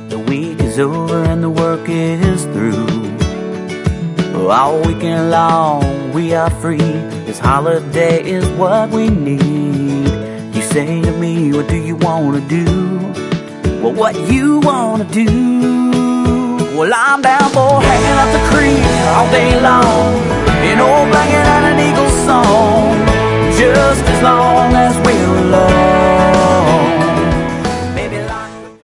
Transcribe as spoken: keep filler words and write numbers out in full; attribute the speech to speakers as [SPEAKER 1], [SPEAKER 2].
[SPEAKER 1] The week is over and the work is through. All weekend long we are free. This holiday is what we need. You say to me, what do you wanna do? Well, what you wanna do? Well, I'm down for hanging out the creek all day long in old blanket